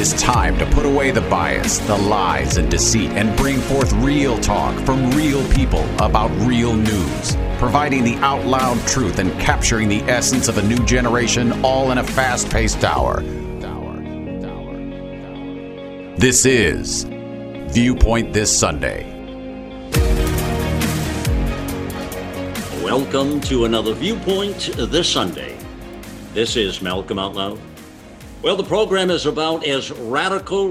is time to put away the bias, the lies, and deceit and bring forth real talk from real people about real news, providing the out loud truth and capturing the essence of a new generation, all in a fast-paced hour. This is Viewpoint This Sunday. Welcome to another Viewpoint This Sunday. This is Malcolm Out Loud. Well, the program is about as radical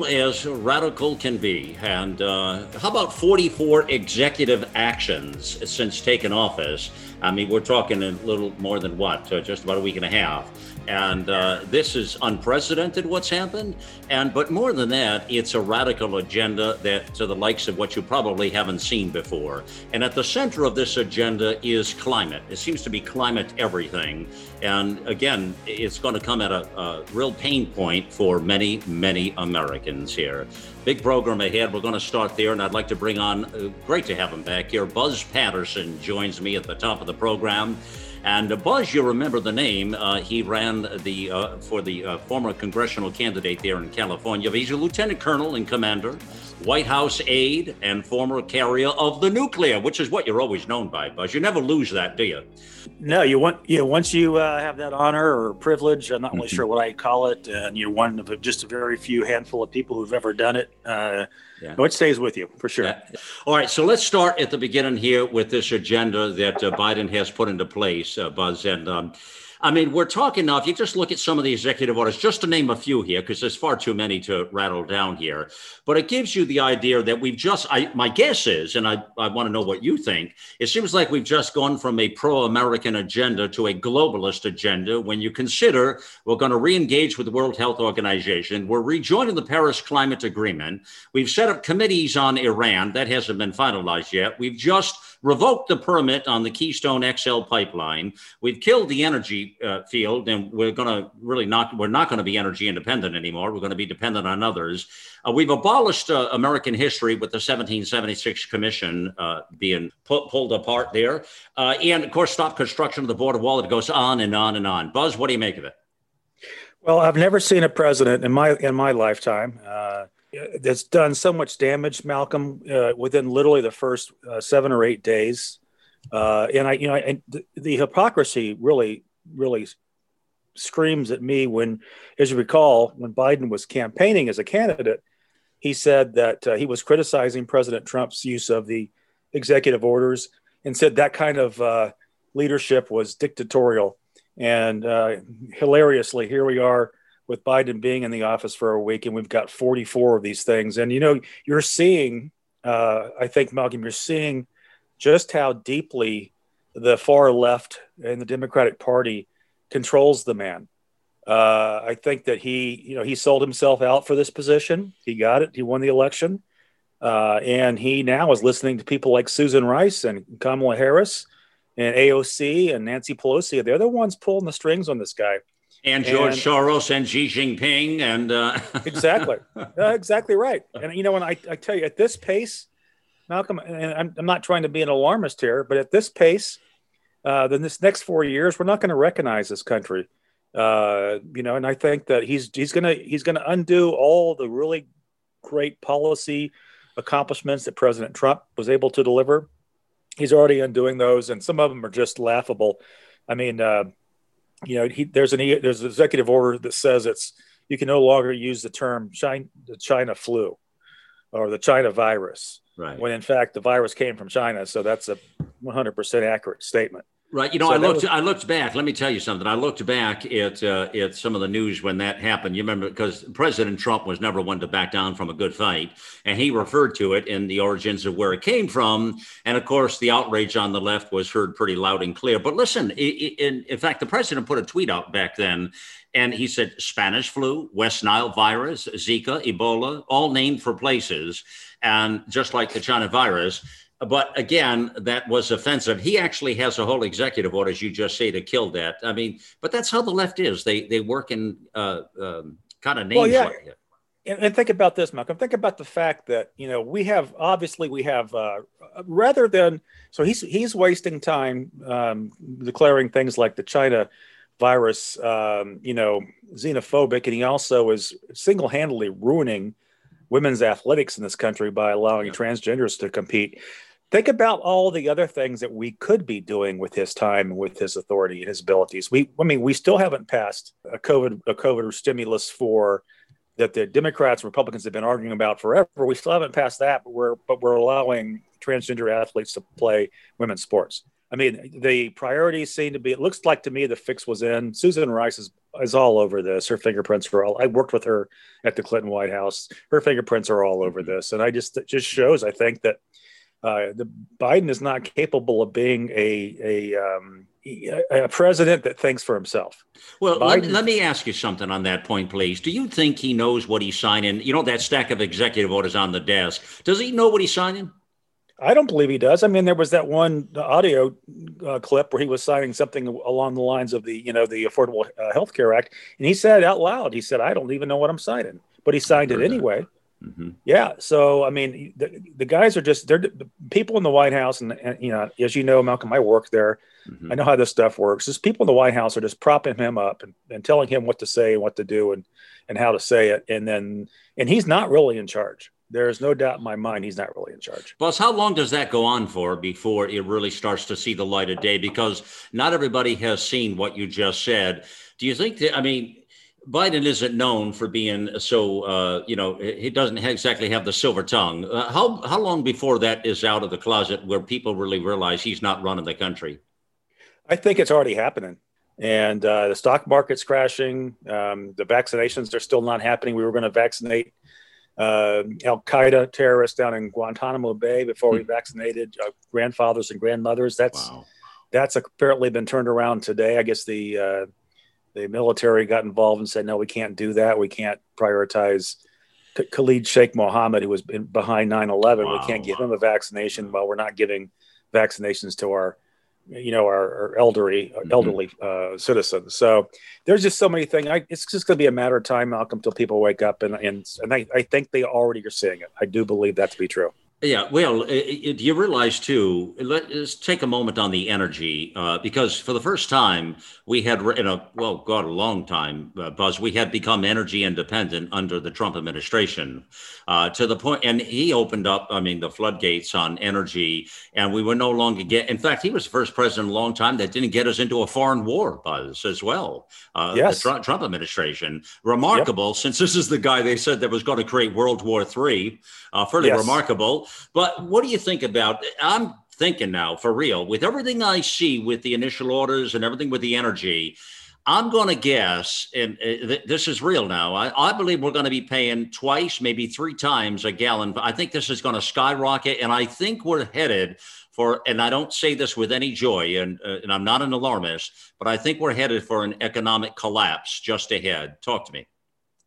can be. And how about 44 executive actions since taking office? I mean, we're talking a little more than just about a week and a half. And this is unprecedented what's happened. But more than that, it's a radical agenda that to the likes of what you probably haven't seen before. And at the center of this agenda is climate. It seems to be climate everything. And again, it's going to come at a real pain point for many, many Americans here. Big program ahead. We're going to start there. And I'd like to bring on, great to have him back here. Buzz Patterson joins me at the top of the program. And Buzz, you remember the name. He ran for the former congressional candidate there in California. He's a lieutenant colonel and commander, White House aide, and former carrier of the nuclear, which is what you're always known by, Buzz. You never lose that, do you? No, once you have that honor or privilege, I'm not really sure what I call it, and you're one of just a very few handful of people who've ever done it. It stays with you for sure. Yeah. All right, so let's start at the beginning here with this agenda that Biden has put into place, Buzz. And I mean, we're talking now, if you just look at some of the executive orders, just to name a few here, because there's far too many to rattle down here, but it gives you the idea that my guess is, and I want to know what you think, it seems like we've just gone from a pro-American agenda to a globalist agenda when you consider we're going to re-engage with the World Health Organization, we're rejoining the Paris Climate Agreement, we've set up committees on Iran, that hasn't been finalized yet, we've just revoked the permit on the Keystone XL pipeline, we've killed the energy field, and we're not going to be energy independent anymore. We're going to be dependent on others. We've abolished American history with the 1776 Commission being pulled apart there. And of course, stop construction of the border wall. It goes on and on and on. Buzz, what do you make of it? Well, I've never seen a president in my lifetime that's done so much damage, Malcolm, within literally the first 7 or 8 days. And the hypocrisy really screams at me when, as you recall, when Biden was campaigning as a candidate, he said that he was criticizing President Trump's use of the executive orders and said that kind of leadership was dictatorial. And hilariously, here we are with Biden being in the office for a week, and we've got 44 of these things. And, you're seeing, I think, Malcolm, you're seeing just how deeply the far left and the Democratic Party controls the man. I think that he sold himself out for this position. He got it. He won the election. And he now is listening to people like Susan Rice and Kamala Harris and AOC and Nancy Pelosi. They're the ones pulling the strings on this guy. And George Soros and Xi Jinping. And Exactly. Exactly right. And, when I tell you, at this pace, Malcolm, and I'm not trying to be an alarmist here, but at this pace, then this next 4 years, we're not going to recognize this country. And I think that he's going to undo all the really great policy accomplishments that President Trump was able to deliver. He's already undoing those, and some of them are just laughable. I mean, there's an executive order that says you can no longer use the term the China flu or the China virus. Right. When in fact the virus came from China, so that's a 100% accurate statement. Right. I looked back. Let me tell you something. I looked back at some of the news when that happened. You remember, because President Trump was never one to back down from a good fight. And he referred to it in the origins of where it came from. And of course, the outrage on the left was heard pretty loud and clear. But listen, in fact, the president put a tweet out back then. And he said Spanish flu, West Nile virus, Zika, Ebola, all named for places. And just like the China virus. But again, that was offensive. He actually has a whole executive order, as you just say, to kill that. I mean, but that's how the left is. They work in kind of names. Well, yeah. Like it. And think about this, Malcolm. Think about the fact that, we have rather than, so he's wasting time declaring things like the China virus, xenophobic, and he also is single-handedly ruining women's athletics in this country by allowing transgenders to compete. Think about all the other things that we could be doing with his time, with his authority and his abilities. We still haven't passed a COVID stimulus for that the Democrats and Republicans have been arguing about forever. We still haven't passed that, but we're allowing transgender athletes to play women's sports. I mean, the priorities seem to be, it looks like to me the fix was in. Susan Rice is all over this. Her fingerprints are all, I worked with her at the Clinton White House. Her fingerprints are all over this. And it just shows, I think, that the Biden is not capable of being a president that thinks for himself. Well, let me ask you something on that point, please. Do you think he knows what he's signing? You know, that stack of executive orders on the desk. Does he know what he's signing? I don't believe he does. I mean, there was that one audio clip where he was signing something along the lines of the Affordable Health Care Act. And he said out loud, he said, I don't even know what I'm signing, but he signed it anyway. Mm-hmm. Yeah. So, I mean, the guys are they're the people in the White House. And as you know, Malcolm, I work there. Mm-hmm. I know how this stuff works. Just people in the White House are just propping him up and telling him what to say and what to do and how to say it. And he's not really in charge. There's no doubt in my mind he's not really in charge. Buzz, how long does that go on for before it really starts to see the light of day? Because not everybody has seen what you just said. Do you think that, Biden isn't known for being so, he doesn't exactly have the silver tongue. How long before that is out of the closet where people really realize he's not running the country? I think it's already happening. And the stock market's crashing. The vaccinations are still not happening. We were going to vaccinate Al-Qaeda terrorists down in Guantanamo Bay before we vaccinated grandfathers and grandmothers. That's apparently been turned around today. I guess the military got involved and said, no, we can't do that. We can't prioritize Khalid Sheikh Mohammed, who was behind 9/11. Wow. We can't give him a vaccination while we're not giving vaccinations to our elderly citizens. So there's just so many things. It's just going to be a matter of time, Malcolm, until people wake up. And I think they already are seeing it. I do believe that to be true. Yeah, well, do you realize, too, let's take a moment on the energy, because for the first time, we had, a long time, Buzz, we had become energy independent under the Trump administration to the point, and he opened up, the floodgates on energy, and we were no longer in fact, he was the first president in a long time that didn't get us into a foreign war, Buzz, as well. Yes. The Trump administration. Remarkable, since this is the guy they said that was going to create World War III, fairly remarkable. But what do you think about, I'm thinking now for real, with everything I see with the initial orders and everything with the energy, I'm going to guess, and this is real now, I believe we're going to be paying twice, maybe 3 times a gallon. I think this is going to skyrocket, and I think we're headed for, and I don't say this with any joy, and I'm not an alarmist, but I think we're headed for an economic collapse just ahead. Talk to me.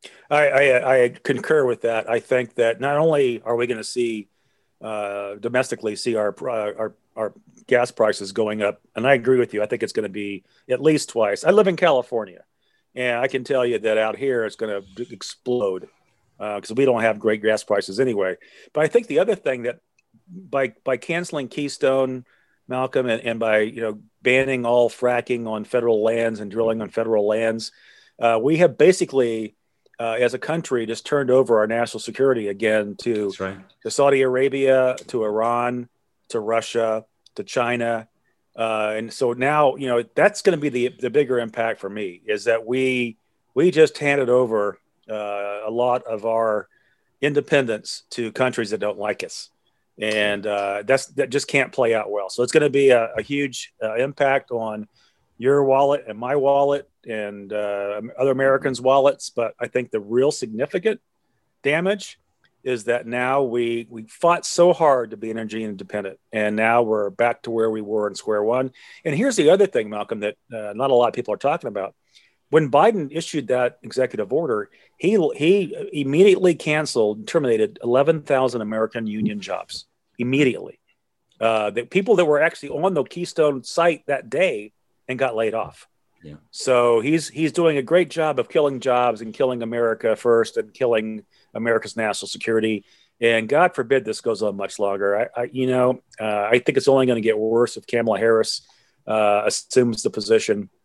I concur with that. I think that not only are we going to see domestically see our gas prices going up, and I agree with you. I think it's going to be at least twice. I live in California, and I can tell you that out here it's going to explode because we don't have great gas prices anyway. But I think the other thing that by canceling Keystone, Malcolm, and by banning all fracking on federal lands and drilling on federal lands, we have basically as a country just turned over our national security again to Saudi Arabia, to Iran, to Russia, to China. And so now, that's going to be the bigger impact for me, is that we just handed over a lot of our independence to countries that don't like us. And that just can't play out well. So it's going to be a huge impact on your wallet and my wallet and other Americans' wallets. But I think the real significant damage is that now we fought so hard to be energy independent, and now we're back to where we were in square one. And here's the other thing, Malcolm, that not a lot of people are talking about. When Biden issued that executive order, he immediately terminated 11,000 American union jobs immediately. The people that were actually on the Keystone site that day and got laid off. Yeah. So he's doing a great job of killing jobs and killing America first and killing America's national security. And God forbid this goes on much longer. I think it's only going to get worse if Kamala Harris assumes the position.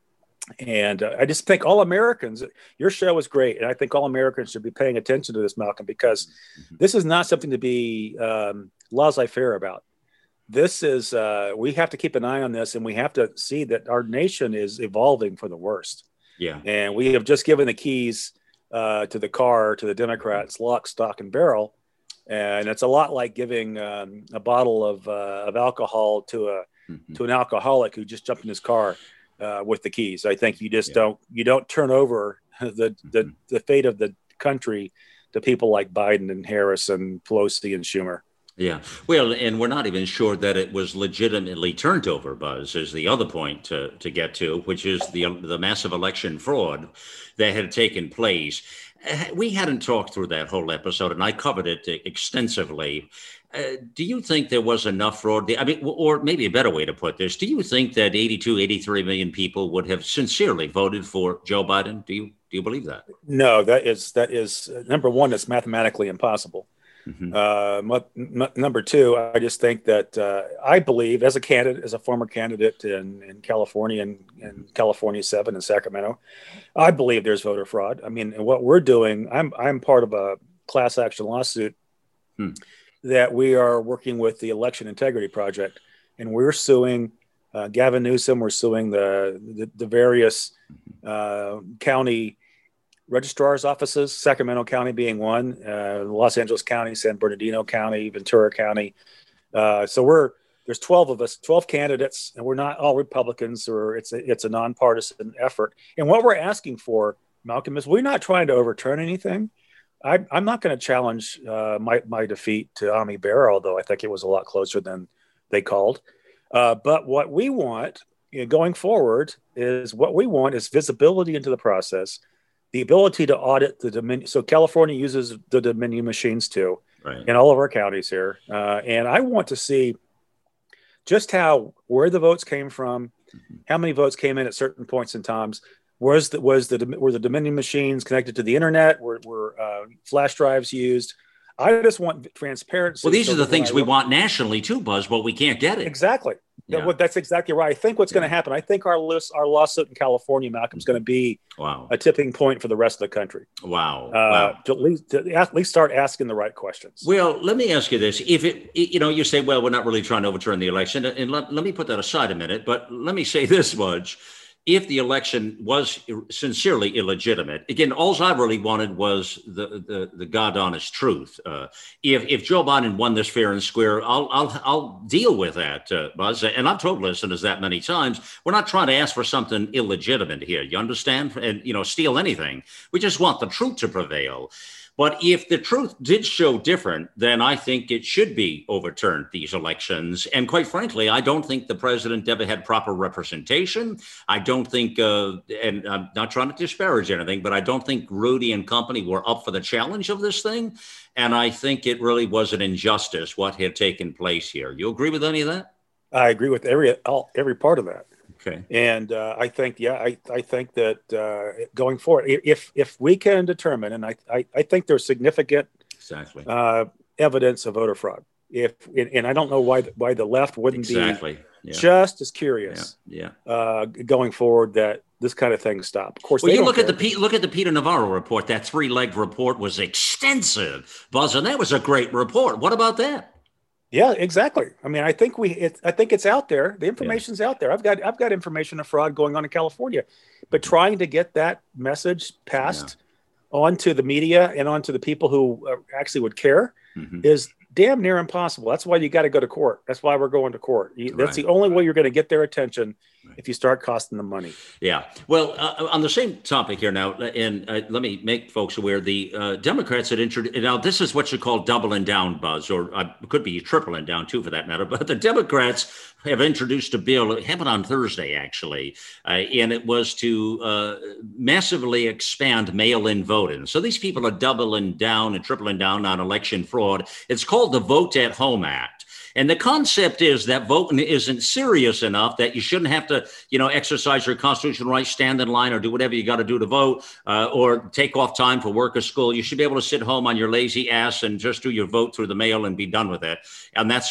And I just think all Americans, your show is great. And I think all Americans should be paying attention to this, Malcolm, because this is not something to be laissez-faire about. This is, we have to keep an eye on this, and we have to see that our nation is evolving for the worst. Yeah. And we have just given the keys to the car to the Democrats, lock, stock, and barrel. And it's a lot like giving a bottle of alcohol to an alcoholic who just jumped in his car with the keys. I think you just don't turn over the fate of the country to people like Biden and Harris and Pelosi and Schumer. Yeah. Well, and we're not even sure that it was legitimately turned over, Buzz, is the other point to get to, which is the massive election fraud that had taken place. We hadn't talked through that whole episode, and I covered it extensively. Do you think there was enough fraud? I mean, or maybe a better way to put this, do you think that 83 million people would have sincerely voted for Joe Biden? Do you believe that? No, that is number one, it's mathematically impossible. Number two, I just think that I believe as a former candidate in California and California 7 in Sacramento, I believe there's voter fraud. I mean, what we're doing, I'm part of a class action lawsuit that we are working with the Election Integrity Project, and we're suing Gavin Newsom. We're suing the various county registrar's offices, Sacramento County being one, Los Angeles County, San Bernardino County, Ventura County. So there's 12 of us, 12 candidates, and we're not all Republicans, or it's a nonpartisan effort. And what we're asking for, Malcolm, is we're not trying to overturn anything. I'm not going to challenge my defeat to Ami Bera, although I think it was a lot closer than they called. But what we want going forward is visibility into the process, the ability to audit the Dominion. So California uses the Dominion machines too, right, in all of our counties here. And I want to see just where the votes came from, how many votes came in at certain points in times. Were the Dominion machines connected to the internet? Were flash drives used? I just want transparency. Well, these are the things we want nationally too, Buzz, but we can't get it. Exactly. Yeah. That's exactly right. I think what's going to happen, I think our lawsuit in California, Malcolm, is going to be a tipping point for the rest of the country. Wow. To at least start asking the right questions. Well, let me ask you this. If you say, well, we're not really trying to overturn the election, and let me put that aside a minute, but let me say this much. If the election was sincerely illegitimate, again, all I really wanted was the God honest truth. If Joe Biden won this fair and square, I'll deal with that, Buzz. And I've told listeners that many times. We're not trying to ask for something illegitimate here. You understand? And steal anything. We just want the truth to prevail. But if the truth did show different, then I think it should be overturned, these elections. And quite frankly, I don't think the president ever had proper representation. I don't think, and I'm not trying to disparage anything, but I don't think Rudy and company were up for the challenge of this thing. And I think it really was an injustice what had taken place here. You agree with any of that? I agree with every part of that. Okay. And I think that going forward, if we can determine, and I think there's significant evidence of voter fraud. And I don't know why the left wouldn't be just as curious going forward that this kind of thing stop. Of course, well, you look at the Peter Navarro report. That 3-legged report was extensive, Buzz, and that was a great report. What about that? Yeah, exactly. I mean, I think it's out there. The information's out there. I've got information of fraud going on in California, but trying to get that message passed onto the media and onto the people who actually would care is damn near impossible. That's why you got to go to court. That's why we're going to court. That's the only way you're going to get their attention if you start costing them money. Yeah. Well, on the same topic here now, and let me make folks aware, the Democrats had introduced, now this is what you call doubling down, Buzz, or could be tripling down too for that matter, but the Democrats have introduced a bill, it happened on Thursday actually, and it was to massively expand mail-in voting. So these people are doubling down and tripling down on election fraud. It's called the Vote at Home Act. And the concept is that voting isn't serious enough that you shouldn't have to, exercise your constitutional right, stand in line, or do whatever you got to do to vote, or take off time for work or school. You should be able to sit home on your lazy ass and just do your vote through the mail and be done with it. And that's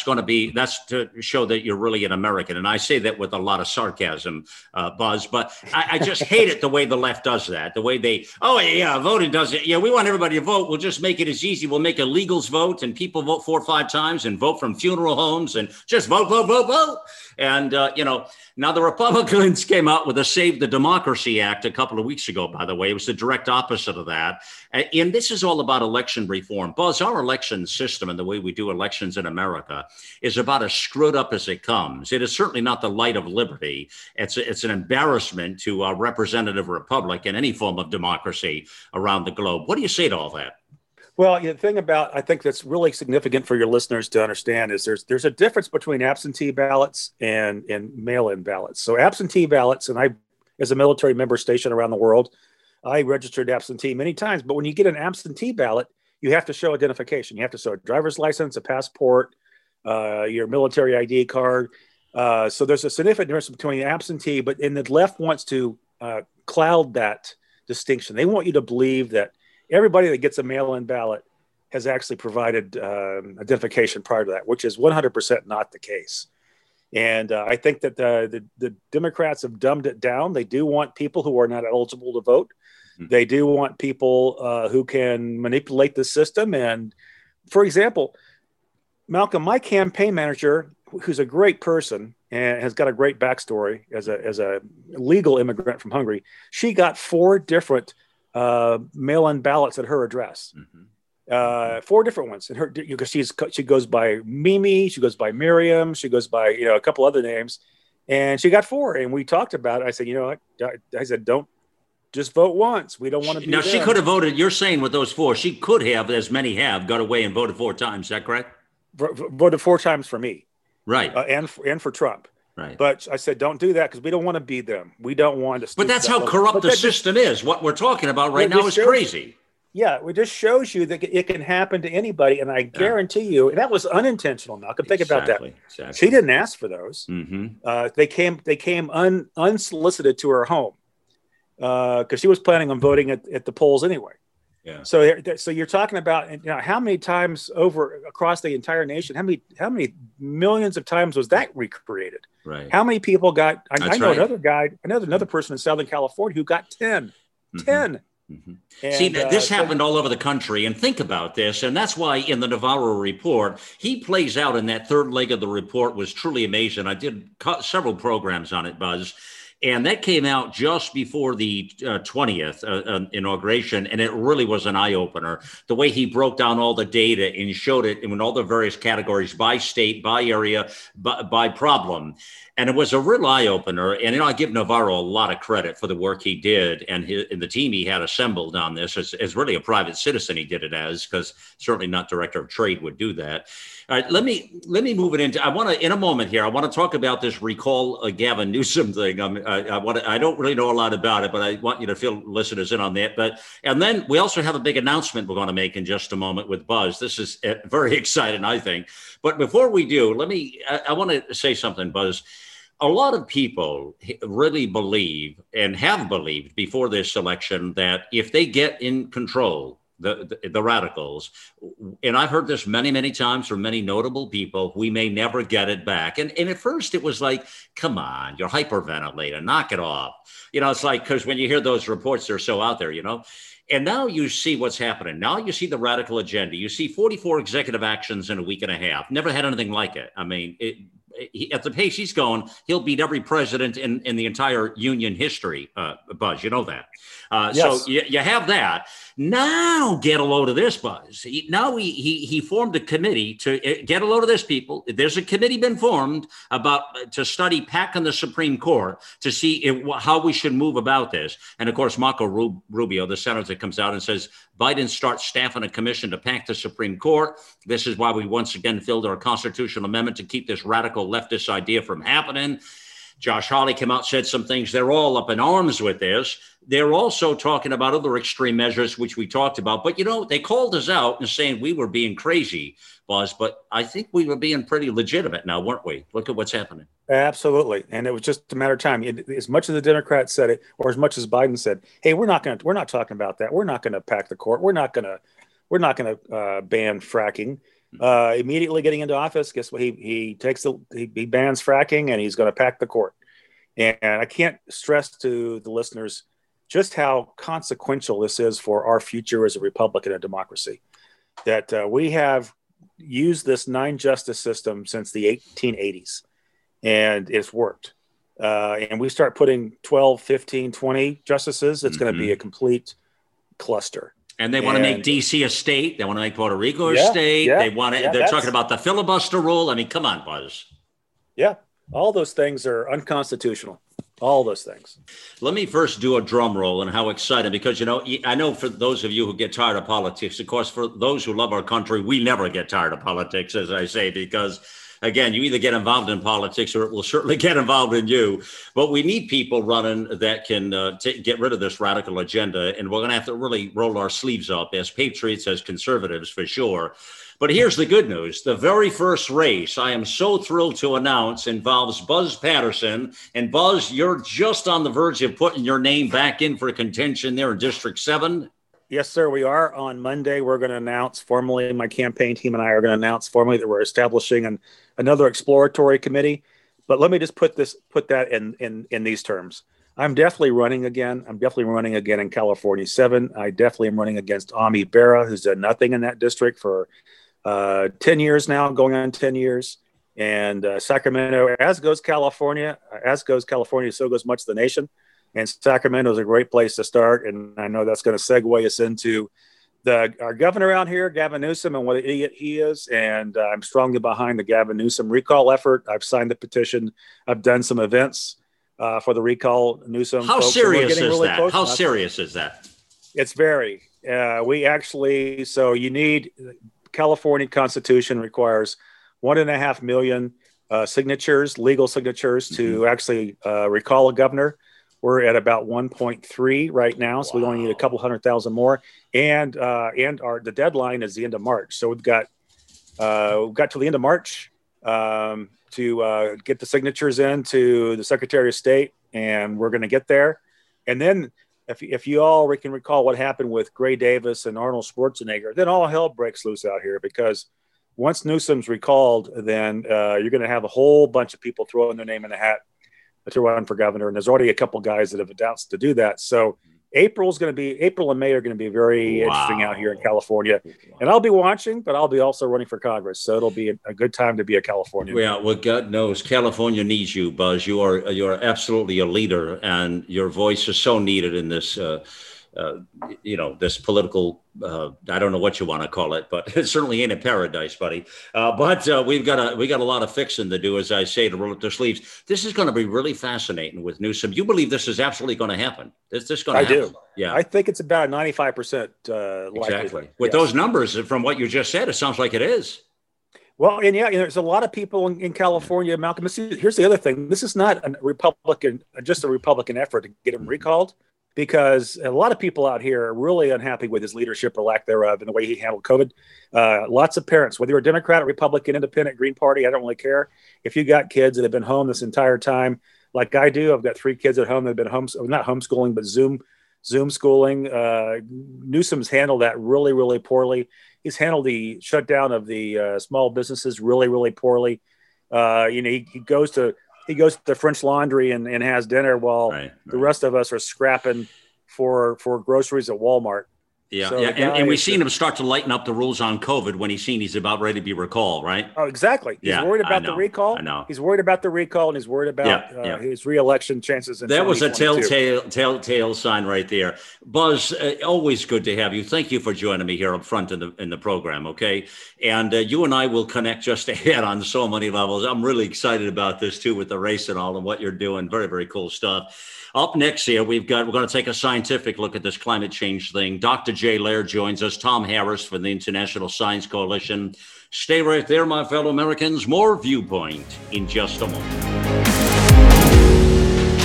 to show that you're really an American. And I say that with a lot of sarcasm, Buzz, but I just hate it the way the left does that. The way they, voting does it. Yeah, we want everybody to vote. We'll just make it as easy. We'll make illegals vote and people vote 4 or 5 times and vote from funeral homes and just vote, vote, vote, vote. And, now the Republicans came out with a Save the Democracy Act a couple of weeks ago, by the way. It was the direct opposite of that. And this is all about election reform. Buzz, our election system and the way we do elections in America is about as screwed up as it comes. It is certainly not the light of liberty. It's an embarrassment to a representative republic and any form of democracy around the globe. What do you say to all that? Well, the thing I think that's really significant for your listeners to understand is there's a difference between absentee ballots and mail-in ballots. So absentee ballots, and I, as a military member stationed around the world, I registered absentee many times. But when you get an absentee ballot, you have to show identification. You have to show a driver's license, a passport, your military ID card. So there's a significant difference between absentee, and the left wants to cloud that distinction. They want you to believe that everybody that gets a mail-in ballot has actually provided identification prior to that, which is 100% not the case. And I think that the Democrats have dumbed it down. They do want people who are not eligible to vote. Mm-hmm. They do want people who can manipulate the system. And for example, Malcolm, my campaign manager, who's a great person and has got a great backstory as a legal immigrant from Hungary, she got 4 different mail-in ballots at her address. Mm-hmm. 4 different ones. And because she goes by Mimi, she goes by Miriam, she goes by a couple other names, and she got 4. And we talked about it. I said, I said, don't just vote once. We don't want to be. Now she could have voted. You're saying with those 4, she could have, as many have, got away and voted 4 times. Is that correct? Voted 4 times for me, right? And for Trump. Right. But I said, don't do that because we don't want to be them. We don't want to. But that's how corrupt the system is. What we're talking about right now is crazy. Yeah, it just shows you that it can happen to anybody. And I guarantee you, and that was unintentional, Malcolm. Think about that. Exactly. She didn't ask for those. Mm-hmm. They came unsolicited to her home because she was planning on voting at the polls anyway. Yeah. So you're talking about how many times over across the entire nation, how many millions of times was that recreated? Right. How many people got? I know another guy, another person in Southern California who got 10. Mm-hmm. 10. Mm-hmm. See, this happened all over the country, and think about this, and that's why in the Navarro report, he plays out in that third leg of the report was truly amazing. I did several programs on it, Buzz. And that came out just before the 20th inauguration, and it really was an eye-opener. The way he broke down all the data and showed it in all the various categories by state, by area, by problem. And it was a real eye-opener. And I give Navarro a lot of credit for the work he did and the team he had assembled on this as really a private citizen. He did it as, because certainly not Director of Trade would do that. All right, let me move it into. I want to in a moment here. I want to talk about this recall Gavin Newsom thing. I don't really know a lot about it, but I want you to fill listeners in on that. And then we also have a big announcement we're going to make in just a moment with Buzz. This is very exciting, I think. But before we do, I want to say something, Buzz. A lot of people really believe and have believed before this election that if they get in control, the radicals, and I've heard this many, many times from many notable people, we may never get it back. And at first it was like, come on, you're hyperventilating, knock it off. It's like, because when you hear those reports, they're so out there, And now you see what's happening. Now you see the radical agenda. You see 44 executive actions in a week and a half. Never had anything like it. I mean, at the pace he's going, he'll beat every president in the entire union history, Buzz. You know that. Yes. So you have that. Now get a load of this, Buzz. He formed a committee to get a load of this, people. There's a committee been formed to study packing the Supreme Court to see how we should move about this. And of course, Marco Rubio, the senator, comes out and says, Biden starts staffing a commission to pack the Supreme Court. This is why we once again filled our constitutional amendment to keep this radical leftist idea from happening. Josh Hawley came out, said some things. They're all up in arms with this. They're also talking about other extreme measures, which we talked about. But, they called us out and saying we were being crazy, Buzz. But I think we were being pretty legitimate now, weren't we? Look at what's happening. Absolutely. And it was just a matter of time. As much as the Democrats said it, or as much as Biden said, hey, we're not talking about that. We're not going to pack the court. We're not going to ban fracking. Immediately getting into office, guess what? He bans fracking, and he's going to pack the court. And I can't stress to the listeners just how consequential this is for our future as a republic and a democracy. That we have used this 9-justice system since the 1880s, and it's worked. And we start putting 12, 15, 20 justices, it's going to be a complete cluster. And they want to make D.C. a state. They want to make Puerto Rico a state. They want to. They're talking about the filibuster rule. I mean, come on, Buzz. Yeah, all those things are unconstitutional. All those things. Let me first do a drum roll and how exciting, because, I know for those of you who get tired of politics, of course, for those who love our country, we never get tired of politics, as I say, because, again, you either get involved in politics or it will certainly get involved in you. But we need people running that can get rid of this radical agenda. And we're going to have to really roll our sleeves up as patriots, as conservatives, for sure. But here's the good news. The very first race I am so thrilled to announce involves Buzz Patterson. And Buzz, you're just on the verge of putting your name back in for contention there in District 7. Yes, sir. We are. On Monday, we're going to announce formally, my campaign team and I are going to announce formally that we're establishing another exploratory committee. But let me just put that in these terms. I'm definitely running again. I'm definitely running again in California 7. I definitely am running against Ami Bera, who's done nothing in that district for 10 years now, going on 10 years. And Sacramento, as goes California, so goes much of the nation. And Sacramento is a great place to start. And I know that's going to segue us into our governor out here, Gavin Newsom, and what an idiot he is. And I'm strongly behind the Gavin Newsom recall effort. I've signed the petition. I've done some events for the recall Newsom. How serious is that? How serious is that? It's very. You need California Constitution requires 1.5 million signatures, legal signatures, to actually recall a governor. We're at about 1.3 right now, so we only need a couple 100,000 more. And the deadline is the end of March. So we've got till the end of March to get the signatures in to the Secretary of State, and we're going to get there. And then if you all can recall what happened with Gray Davis and Arnold Schwarzenegger, then all hell breaks loose out here, because once Newsom's recalled, then you're going to have a whole bunch of people throwing their name in the hat to run for governor. And there's already a couple guys that have announced to do that. So April and May are going to be very interesting out here in California. And I'll be watching, but I'll be also running for Congress. So it'll be a good time to be a Californian. Yeah, well, God knows California needs you, Buzz. You're absolutely a leader, and your voice is so needed in this this political, I don't know what you want to call it, but it certainly ain't a paradise, buddy. But we got a lot of fixing to do, as I say, to roll up the sleeves. This is going to be really fascinating with Newsom. You believe this is absolutely going to happen? Is this going to happen? I do. Yeah. I think it's about 95% likely. Exactly. With those numbers, from what you just said, it sounds like it is. Well, and there's a lot of people in California, Malcolm. Here's the other thing. This is not just a Republican effort to get him recalled, because a lot of people out here are really unhappy with his leadership or lack thereof and the way he handled COVID. Lots of parents, whether you're a Democrat, Republican, Independent, Green Party, I don't really care. If you got kids that have been home this entire time, like I do, I've got 3 kids at home that have been not homeschooling, but Zoom schooling. Newsom's handled that really, really poorly. He's handled the shutdown of the small businesses really, really poorly. He goes to the French Laundry and has dinner while the rest of us are scrapping for groceries at Walmart. Yeah, so and we've seen him start to lighten up the rules on COVID when he's about ready to be recalled, right? Oh, exactly. He's worried about the recall. I know. He's worried about the recall, and he's worried about his re-election chances. That was a telltale sign right there. Buzz, always good to have you. Thank you for joining me here up front in the program, okay? And you and I will connect just ahead on so many levels. I'm really excited about this, too, with the race and all and what you're doing. Very, very cool stuff. Up next here, we're going to take a scientific look at this climate change thing. Dr. Jay Laird joins us, Tom Harris from the International Science Coalition. Stay right there, my fellow Americans. More Viewpoint in just a moment.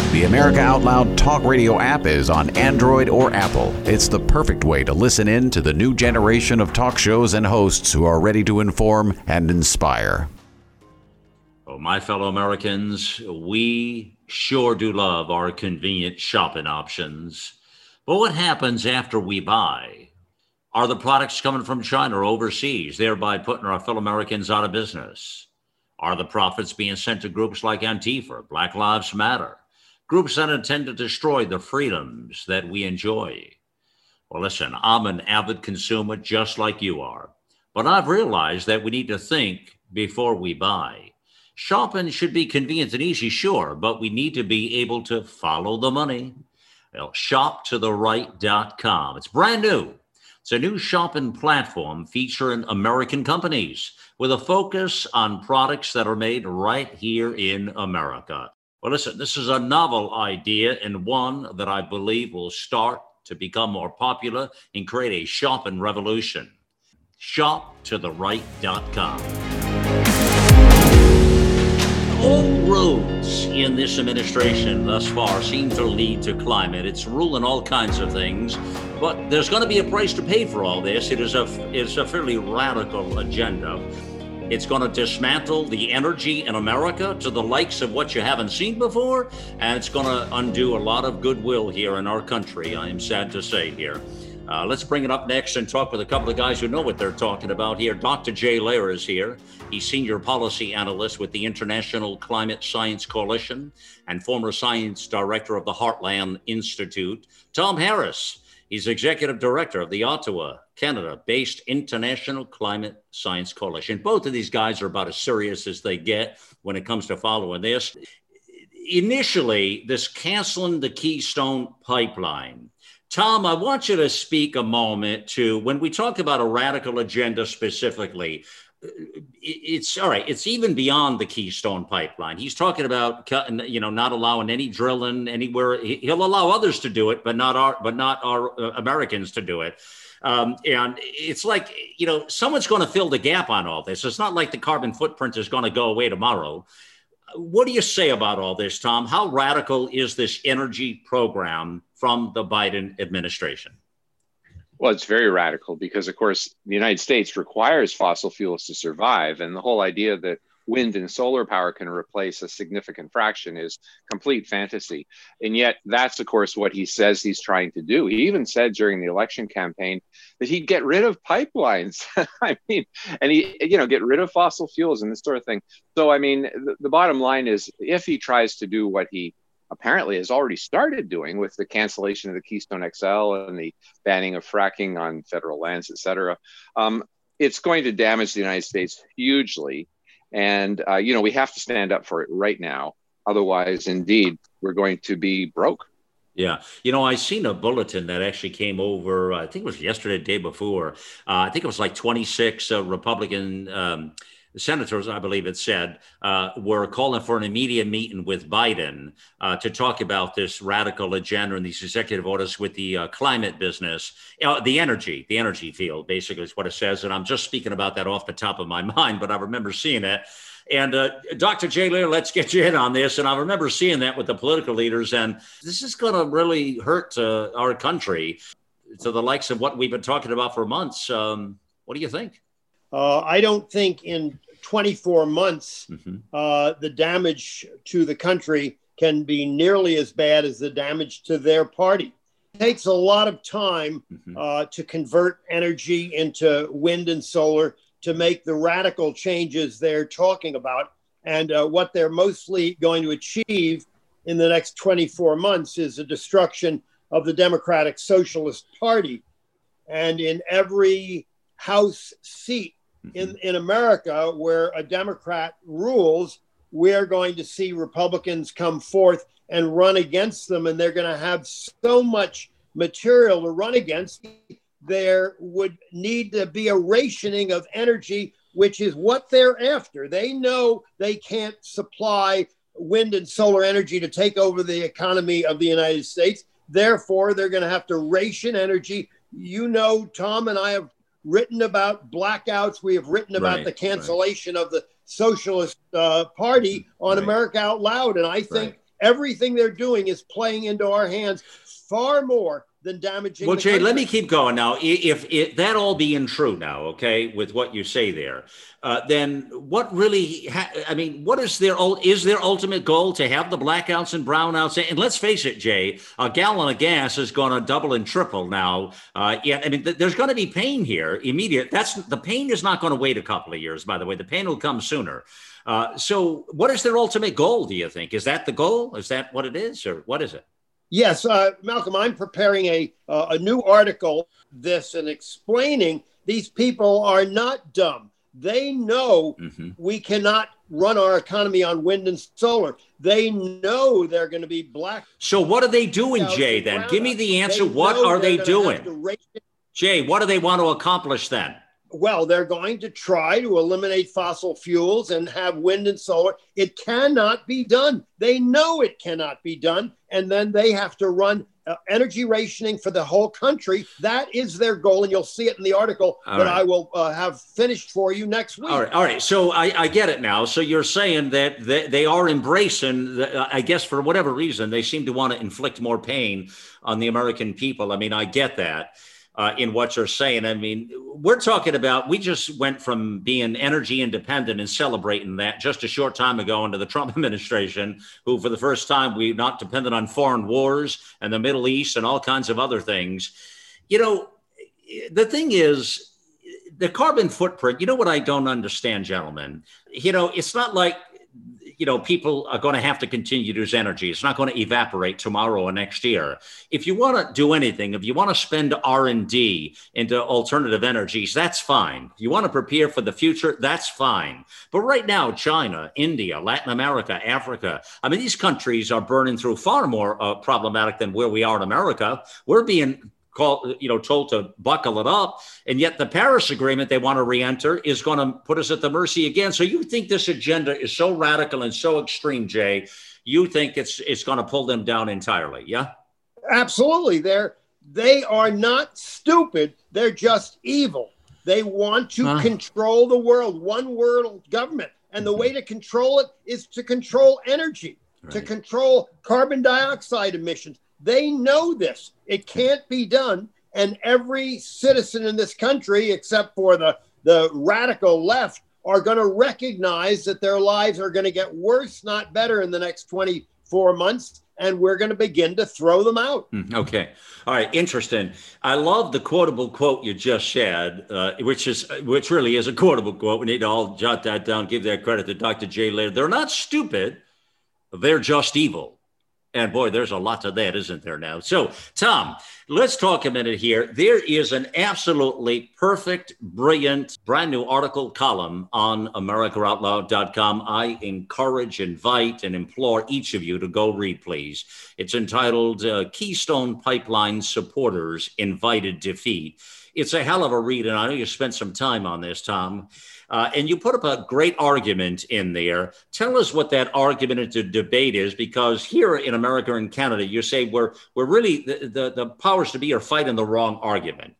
The America Out Loud Talk Radio app is on Android or Apple. It's the perfect way to listen in to the new generation of talk shows and hosts who are ready to inform and inspire. Oh, my fellow Americans, we sure do love our convenient shopping options. But what happens after we buy? Are the products coming from China or overseas, thereby putting our fellow Americans out of business? Are the profits being sent to groups like Antifa, Black Lives Matter, groups that intend to destroy the freedoms that we enjoy? Well, listen, I'm an avid consumer just like you are, but I've realized that we need to think before we buy. Shopping should be convenient and easy, sure, but we need to be able to follow the money. Well, shoptotheright.com. It's brand new. It's a new shopping platform featuring American companies with a focus on products that are made right here in America. Well, listen, this is a novel idea and one that I believe will start to become more popular and create a shopping revolution. Shoptotheright.com. All roads in this administration thus far seem to lead to climate. It's ruling all kinds of things, but there's going to be a price to pay for all this. It's a fairly radical agenda. It's going to dismantle the energy in America to the likes of what you haven't seen before, and it's going to undo a lot of goodwill here in our country, I am sad to say here. Let's bring it up next and talk with a couple of guys who know what they're talking about here. Dr. Jay Lehr is here. He's Senior Policy Analyst with the International Climate Science Coalition and former Science Director of the Heartland Institute. Tom Harris, he's Executive Director of the Ottawa, Canada-based International Climate Science Coalition. Both of these guys are about as serious as they get when it comes to following this. Initially, this canceling the Keystone Pipeline. Tom, I want you to speak a moment to, when we talk about a radical agenda specifically, it's all right. It's even beyond the Keystone Pipeline. He's talking about cutting, not allowing any drilling anywhere. He'll allow others to do it, but not our Americans to do it. And it's like, someone's going to fill the gap on all this. It's not like the carbon footprint is going to go away tomorrow. What do you say about all this, Tom? How radical is this energy program from the Biden administration? Well, it's very radical because, of course, the United States requires fossil fuels to survive. And the whole idea that wind and solar power can replace a significant fraction is complete fantasy. And yet that's, of course, what he says he's trying to do. He even said during the election campaign that he'd get rid of pipelines. And he, get rid of fossil fuels and this sort of thing. So, the bottom line is, if he tries to do what he apparently has already started doing with the cancellation of the Keystone XL and the banning of fracking on federal lands, et cetera, it's going to damage the United States hugely. And, we have to stand up for it right now. Otherwise, indeed, we're going to be broke. Yeah. I seen a bulletin that actually came over, I think it was yesterday, the day before. I think it was like 26 Republican senators, I believe it said, were calling for an immediate meeting with Biden to talk about this radical agenda and these executive orders with the climate business, the energy field, basically is what it says. And I'm just speaking about that off the top of my mind, but I remember seeing it. And Dr. Jay Lehr, let's get you in on this. And I remember seeing that with the political leaders. And this is going to really hurt our country to the likes of what we've been talking about for months. What do you think? I don't think in 24 months, the damage to the country can be nearly as bad as the damage to their party. It takes a lot of time to convert energy into wind and solar, to make the radical changes they're talking about. And what they're mostly going to achieve in the next 24 months is the destruction of the Democratic Socialist Party. And in every House seat in America where a Democrat rules, we're going to see Republicans come forth and run against them. And they're going to have so much material to run against. There would need to be a rationing of energy, which is what they're after. They know they can't supply wind and solar energy to take over the economy of the United States. Therefore, they're going to have to ration energy. Tom and I have written about blackouts. We have written about the cancellation of the Socialist Party on America Out Loud. And I think Everything they're doing is playing into our hands far more than damaging. Well, Jay, country. let me keep going now. If that all being true now, okay, with what you say there, then what really? What is their ultimate goal to have the blackouts and brownouts? And let's face it, Jay, a gallon of gas is going to double and triple now. There's going to be pain here immediate. The pain is not going to wait a couple of years. By the way, the pain will come sooner. So, what is their ultimate goal? Do you think? Is that the goal? Is that what it is, or what is it? Yes, Malcolm, I'm preparing a new article and explaining these people are not dumb. They know we cannot run our economy on wind and solar. They know they're going to be black. So what are they doing, Jay, then? Give me the answer. What are they doing? Jay, what do they want to accomplish then? Well, they're going to try to eliminate fossil fuels and have wind and solar. It cannot be done. They know it cannot be done. And then they have to run energy rationing for the whole country. That is their goal. And you'll see it in the article I will have finished for you next week. All right. So I get it now. So you're saying that they are embracing, I guess for whatever reason, they seem to want to inflict more pain on the American people. I mean, I get that. In what you're saying. I mean, we're talking about, we just went from being energy independent and celebrating that just a short time ago into the Trump administration, who for the first time, we're not dependent on foreign wars and the Middle East and all kinds of other things. You know, the thing is, the carbon footprint, you know what I don't understand, gentlemen? You know, it's not like, people are going to have to continue to use energy. It's not going to evaporate tomorrow or next year. If you want to do anything, if you want to spend R&D into alternative energies, that's fine. If you want to prepare for the future, that's fine. But right now, China, India, Latin America, Africa, these countries are burning through far more problematic than where we are in America. We're being told to buckle it up. And yet the Paris Agreement they want to re-enter is going to put us at the mercy again. So you think this agenda is so radical and so extreme, Jay, you think it's going to pull them down entirely, yeah? Absolutely. They are not stupid. They're just evil. They want to control the world, one world government. And the way to control it is to control energy, to control carbon dioxide emissions. They know this. It can't be done. And every citizen in this country, except for the radical left, are going to recognize that their lives are going to get worse, not better, in the next 24 months. And we're going to begin to throw them out. Okay. All right. Interesting. I love the quotable quote you just shared, which really is a quotable quote. We need to all jot that down, give that credit to Dr. Jay Leder. They're not stupid. They're just evil. And boy, there's a lot to that, isn't there now? So, Tom, let's talk a minute here. There is an absolutely perfect, brilliant, brand new article column on AmericaOutloud.com. I encourage, invite, and implore each of you to go read, please. It's entitled Keystone Pipeline Supporters Invited Defeat. It's a hell of a read, and I know you spent some time on this, Tom. And you put up a great argument in there. Tell us what that argument into debate is, because here in America and Canada, you say we're really the powers to be are fighting the wrong argument.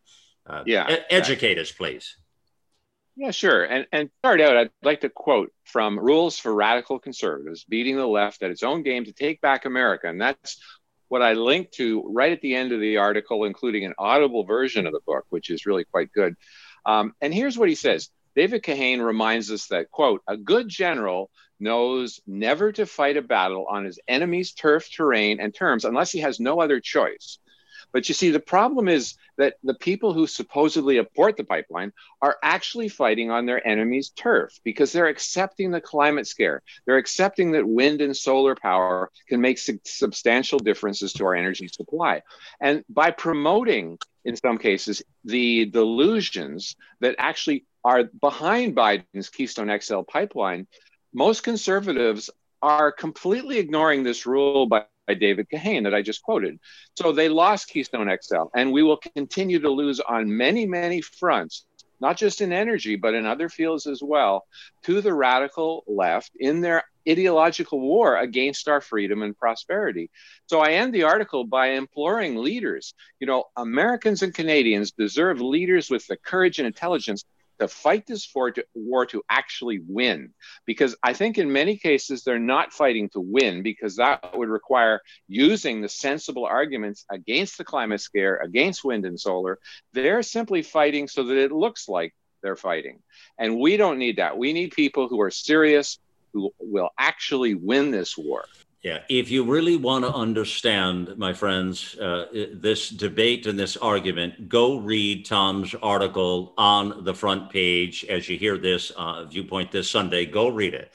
Educate us, please. Yeah, sure. And start out, I'd like to quote from Rules for Radical Conservatives, Beating the Left at Its Own Game to Take Back America. And that's what I linked to right at the end of the article, including an audible version of the book, which is really quite good. And here's what he says. David Kahane reminds us that, quote, a good general knows never to fight a battle on his enemy's turf, terrain, and terms unless he has no other choice. But you see, the problem is that the people who supposedly abort the pipeline are actually fighting on their enemy's turf because they're accepting the climate scare. They're accepting that wind and solar power can make substantial differences to our energy supply. And by promoting, in some cases, the delusions that actually are behind Biden's Keystone XL pipeline, most conservatives are completely ignoring this rule by David Kahane that I just quoted. So they lost Keystone XL, and we will continue to lose on many, many fronts, not just in energy, but in other fields as well, to the radical left in their ideological war against our freedom and prosperity. So I end the article by imploring leaders. Americans and Canadians deserve leaders with the courage and intelligence to fight this war to actually win. Because I think in many cases, they're not fighting to win, because that would require using the sensible arguments against the climate scare, against wind and solar. They're simply fighting so that it looks like they're fighting. And we don't need that. We need people who are serious, who will actually win this war. Yeah, if you really want to understand, my friends, this debate and this argument, go read Tom's article on the front page as you hear this Viewpoint this Sunday. Go read it.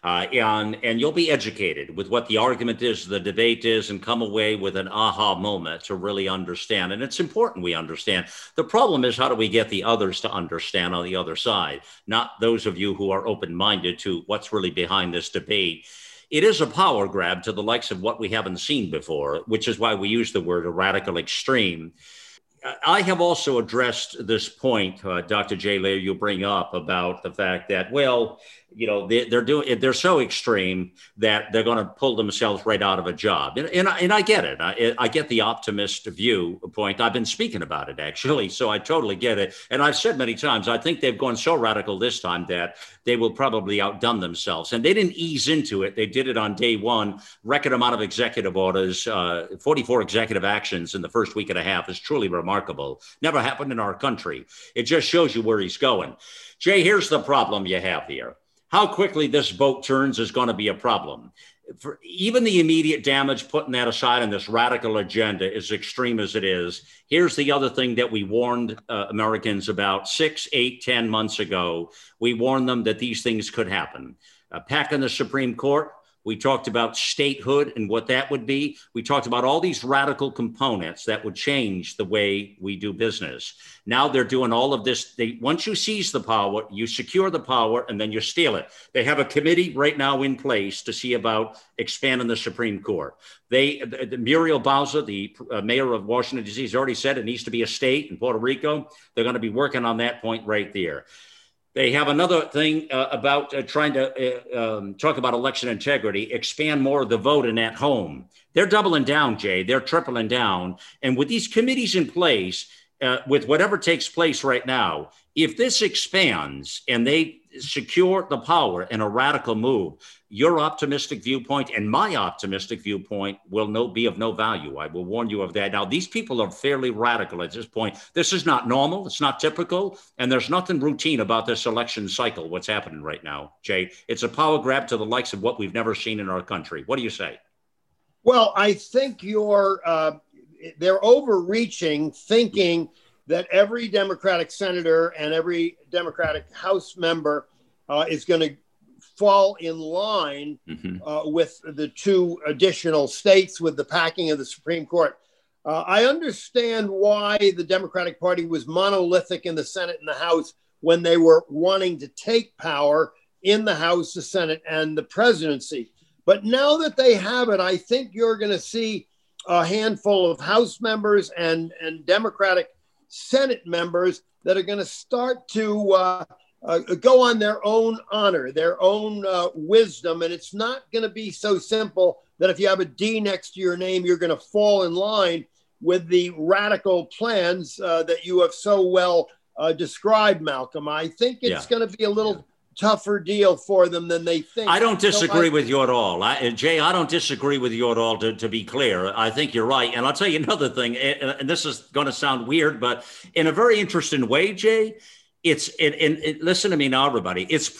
And you'll be educated with what the argument is, the debate is, and come away with an aha moment to really understand. And it's important we understand. The problem is, how do we get the others to understand on the other side? Not those of you who are open-minded to what's really behind this debate. It is a power grab to the likes of what we haven't seen before, which is why we use the word a radical extreme. I have also addressed this point, Dr. Jay Lehr, you bring up about the fact that, well, you know, they're so extreme that they're going to pull themselves right out of a job. And I get it. I get the optimist viewpoint. I've been speaking about it, actually, so I totally get it. And I've said many times, I think they've gone so radical this time that they will probably outdone themselves. And they didn't ease into it. They did it on day one. Record amount of executive orders, 44 executive actions in the first week and a half is truly remarkable. Never happened in our country. It just shows you where he's going. Jay, here's the problem you have here. How quickly this boat turns is going to be a problem. For even the immediate damage, putting that aside, and this radical agenda, as extreme as it is, here's the other thing that we warned Americans about 6, 8, 10 months ago. We warned them that these things could happen. Packing the Supreme Court. We talked about statehood and what that would be. We talked about all these radical components that would change the way we do business. Now they're doing all of this. Once you seize the power, you secure the power, and then you steal it. They have a committee right now in place to see about expanding the Supreme Court. Muriel Bowser, the mayor of Washington, D.C., has already said it needs to be a state in Puerto Rico. They're going to be working on that point right there. They have another thing about trying to talk about election integrity, expand more of the voting at home. They're doubling down, Jay. They're tripling down. And with these committees in place, with whatever takes place right now, if this expands and they secure the power in a radical move, your optimistic viewpoint and my optimistic viewpoint will be of no value. I will warn you of that. Now, these people are fairly radical at this point. This is not normal. It's not typical. And there's nothing routine about this election cycle, what's happening right now, Jay. It's a power grab to the likes of what we've never seen in our country. What do you say? Well, I think they're overreaching, thinking that every Democratic senator and every Democratic House member is going to fall in line with the two additional states with the packing of the Supreme Court. I understand why the Democratic Party was monolithic in the Senate and the House when they were wanting to take power in the House, the Senate, and the presidency. But now that they have it, I think you're going to see a handful of House members and Democratic Senate members that are going to start to go on their own honor, their own wisdom. And it's not going to be so simple that if you have a D next to your name, you're going to fall in line with the radical plans that you have so well described, Malcolm. I think it's going to be a little tougher deal for them than they think. I don't disagree with you at all. Jay, I don't disagree with you at all, to be clear. I think you're right. And I'll tell you another thing, and this is going to sound weird, but in a very interesting way, Jay, listen to me now, everybody.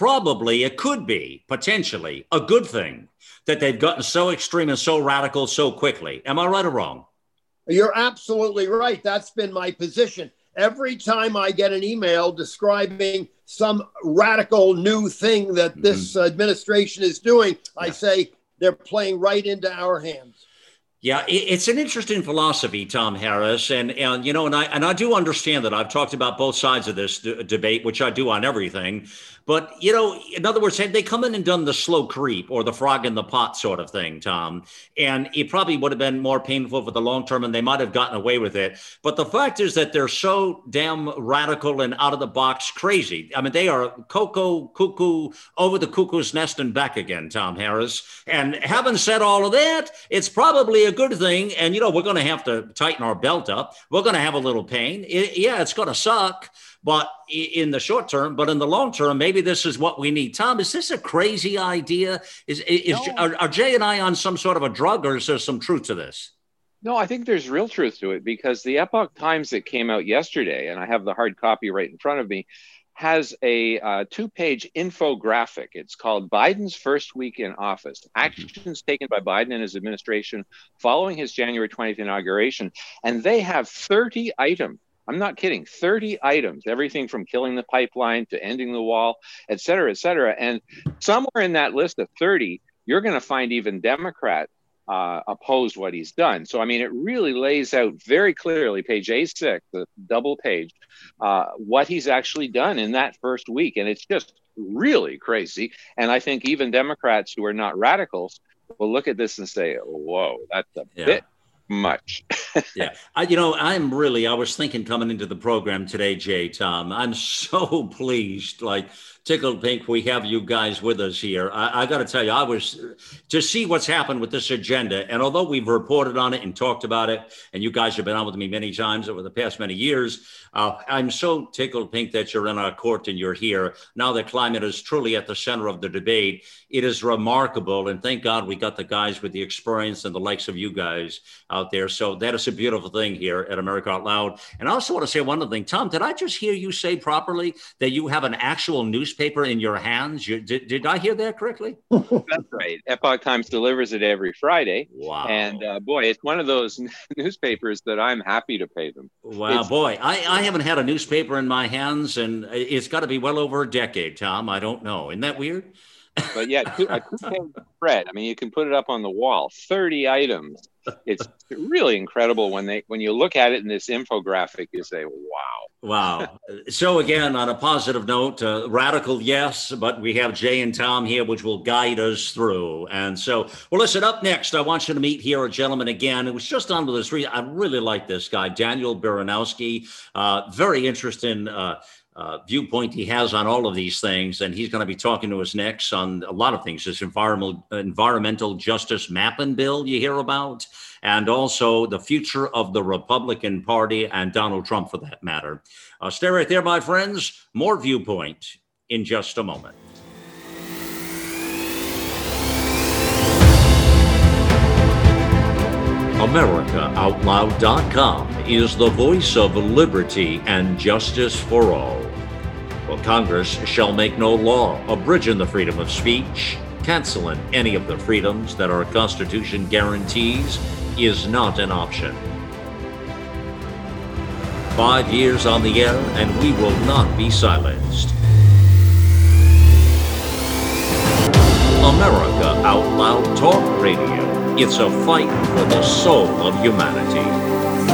It could be potentially a good thing that they've gotten so extreme and so radical so quickly. Am I right or wrong? You're absolutely right. That's been my position. Every time I get an email describing some radical new thing that this administration is doing, I say they're playing right into our hands. Yeah, it's an interesting philosophy, Tom Harris, and you know, and I do understand that. I've talked about both sides of this debate, which I do on everything. But, you know, in other words, had they come in and done the slow creep or the frog in the pot sort of thing, Tom, and it probably would have been more painful for the long term and they might have gotten away with it. But the fact is that they're so damn radical and out of the box crazy. I mean, they are cuckoo, over the cuckoo's nest and back again, Tom Harris. And having said all of that, it's probably a good thing. And, you know, we're going to have to tighten our belt up. We're going to have a little pain. It's going to suck. but in the short term, but in the long term, maybe this is what we need. Tom, is this a crazy idea? Are Jay and I on some sort of a drug, or is there some truth to this? No, I think there's real truth to it, because the Epoch Times that came out yesterday, and I have the hard copy right in front of me, has a 2-page infographic. It's called Biden's First Week in Office, Actions Taken by Biden and His Administration Following His January 20th Inauguration. And they have 30 items. I'm not kidding, 30 items, everything from killing the pipeline to ending the wall, et cetera, et cetera. And somewhere in that list of 30, you're going to find even Democrats opposed what he's done. So, I mean, it really lays out very clearly, page A6, the double page, what he's actually done in that first week. And it's just really crazy. And I think even Democrats who are not radicals will look at this and say, whoa, that's a bit much. Yeah. I was thinking coming into the program today, Jay, Tom, I'm so pleased, like tickled pink, we have you guys with us here. I got to tell you, I was to see what's happened with this agenda. And although we've reported on it and talked about it, and you guys have been on with me many times over the past many years, I'm so tickled pink that you're in our court and you're here. Now that climate is truly at the center of the debate, it is remarkable. And thank God we got the guys with the experience and the likes of you guys out there. So that is a beautiful thing here at America Out Loud. And I also want to say one other thing. Tom, did I just hear you say properly that you have an actual newspaper in your hands? Did I hear that correctly? That's right. Epoch Times delivers it every Friday. Wow. And boy, it's one of those newspapers that I'm happy to pay them. Wow, boy. I haven't had a newspaper in my hands, and it's got to be well over a decade, Tom. I don't know. Isn't that weird? But yeah, a 2-page spread. I mean, you can put it up on the wall. 30 items. It's really incredible when you look at it in this infographic. You say, "Wow, wow." So again, on a positive note, radical, yes, but we have Jay and Tom here, which will guide us through. And so, well, listen. Up next, I want you to meet here a gentleman again. It was just on with us. I really like this guy, Daniel Baranowski. Very interesting. Viewpoint he has on all of these things, and he's going to be talking to us next on a lot of things. This environmental justice mapping bill you hear about, and also the future of the Republican Party and Donald Trump, for that matter. Stay right there, my friends. More Viewpoint in just a moment. AmericaOutloud.com is the voice of liberty and justice for all. Well, Congress shall make no law abridging the freedom of speech, canceling any of the freedoms that our Constitution guarantees is not an option. 5 years on the air, and we will not be silenced. America Out Loud Talk Radio. It's a fight for the soul of humanity.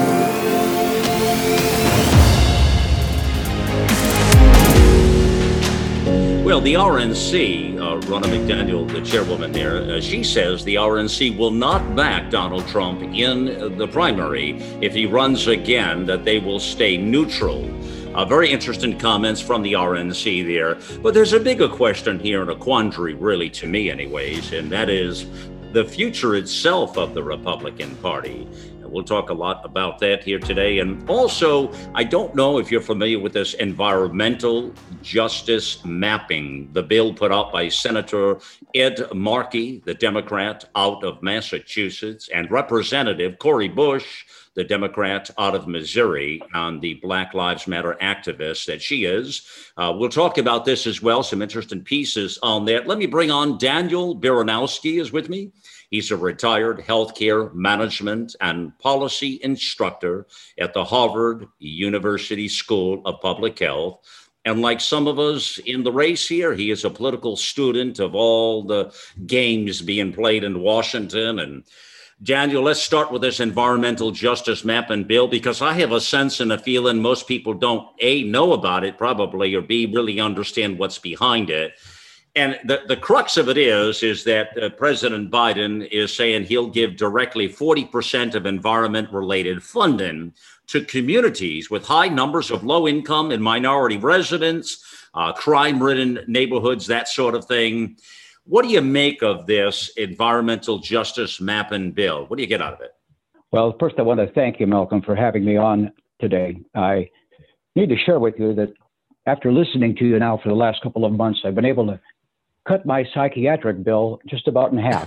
Well, the RNC, Ronna McDaniel, the chairwoman there, she says the RNC will not back Donald Trump in the primary if he runs again, that they will stay neutral. Very interesting comments from the RNC there. But there's a bigger question here, and a quandary, really, to me anyways, and that is the future itself of the Republican Party. We'll talk a lot about that here today. And also, I don't know if you're familiar with this environmental justice mapping, the bill put out by Senator Ed Markey, the Democrat out of Massachusetts, and Representative Cori Bush, the Democrat out of Missouri, and the Black Lives Matter activist that she is. We'll talk about this as well, some interesting pieces on that. Let me bring on Daniel Baranowski is with me. He's a retired healthcare management and policy instructor at the Harvard University School of Public Health. And like some of us in the race here, he is a political student of all the games being played in Washington. And Daniel, let's start with this environmental justice mapping bill, because I have a sense and a feeling most people don't, A, know about it probably, or B, really understand what's behind it. And the crux of it is that President Biden is saying he'll give directly 40% of environment-related funding to communities with high numbers of low-income and minority residents, crime-ridden neighborhoods, that sort of thing. What do you make of this environmental justice mapping bill? What do you get out of it? Well, first, I want to thank you, Malcolm, for having me on today. I need to share with you that after listening to you now for the last couple of months, I've been able to cut my psychiatric bill just about in half.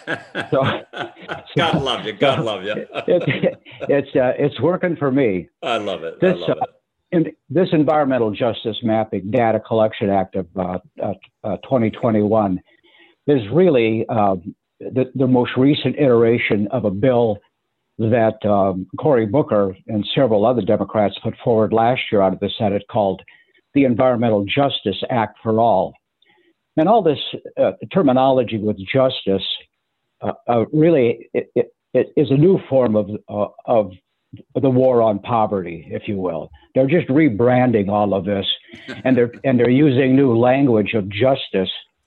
God love you. God love you. It's working for me. I love it. This, I love it. In this Environmental Justice Mapping Data Collection Act of 2021 is really the most recent iteration of a bill that Cory Booker and several other Democrats put forward last year out of the Senate called the Environmental Justice Act for All. And all this terminology with justice really it is a new form of the war on poverty, if you will. They're just rebranding all of this, and they're using new language of justice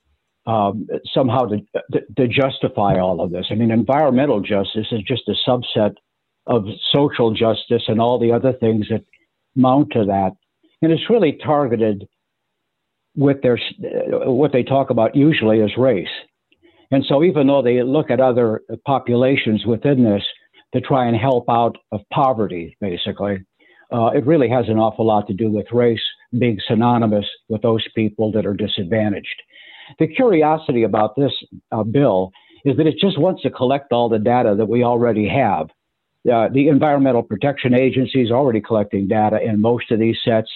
somehow to justify all of this. I mean, environmental justice is just a subset of social justice and all the other things that mount to that, and it's really targeted with what they talk about usually as race. And so even though they look at other populations within this to try and help out of poverty, basically, it really has an awful lot to do with race being synonymous with those people that are disadvantaged. The curiosity about this bill is that it just wants to collect all the data that we already have. The Environmental Protection Agency is already collecting data in most of these sets.